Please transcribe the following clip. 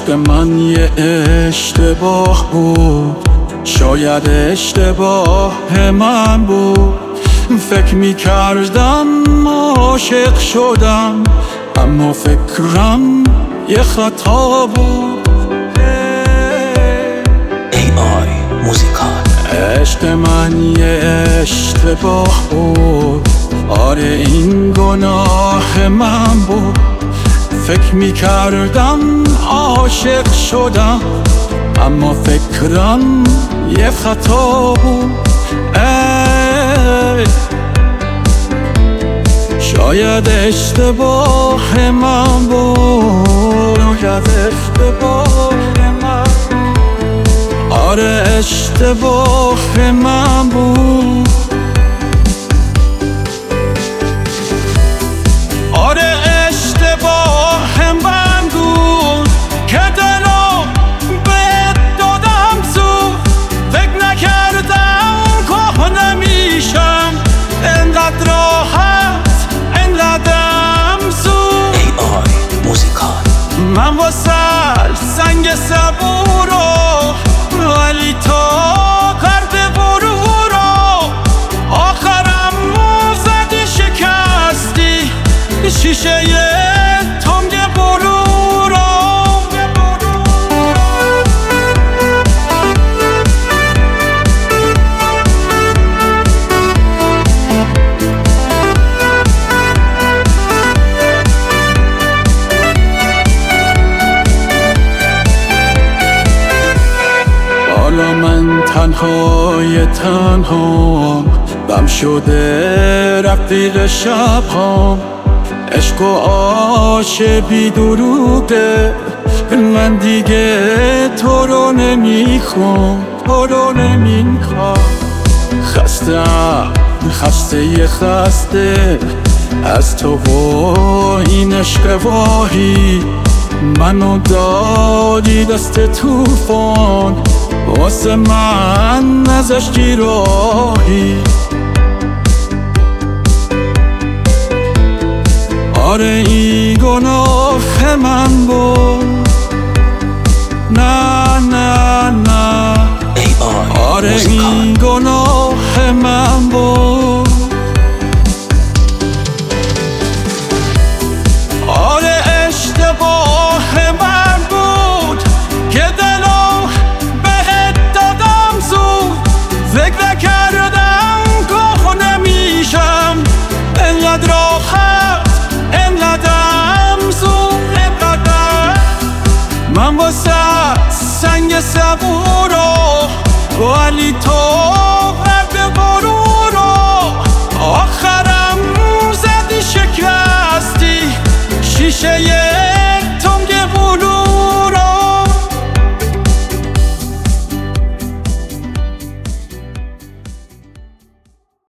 عشق من یه اشتباه بود، شاید اشتباه من بود. فکر میکردم عاشق شدم، اما فکرم یه خطا بود. AI موزیکال. عشق من یه اشتباه بود، آره این گناه من بود. فکر میکردم عاشق شدم، اما فکرم یه خطا بود. شاید اشتباه من بود، شاید اشتباه من، آره اشتباه من بود. آره اشتباه من بود که دلو بهت دادم زود. فکر نکردم که نمیشم انقدر راحت، انقدرم زود. AI موزیکال. من واسه سنگ صبورو، ولی تو کرد برورو. آخرم زدی شکستی شیشه تنگ برورو. حالا من تنهای تنها، بم شده رفیق شبهام. عشق و آش بی دروغه، من دیگه تو رو نمیخوام، تو رو نمیخوام. خسته از تو و این عشق واهی. منو دادی دست توفان، واسه من نذاشتی راهی. آره این گناه من بود، نه نه نه. آره این گناه من بود. آره اشتباه من بود که دلو بهت دادم زود. فکر نکردم که نمیشم انقدر راحت، انقدرم زود. من واسه سنگ صبورو، ولی تو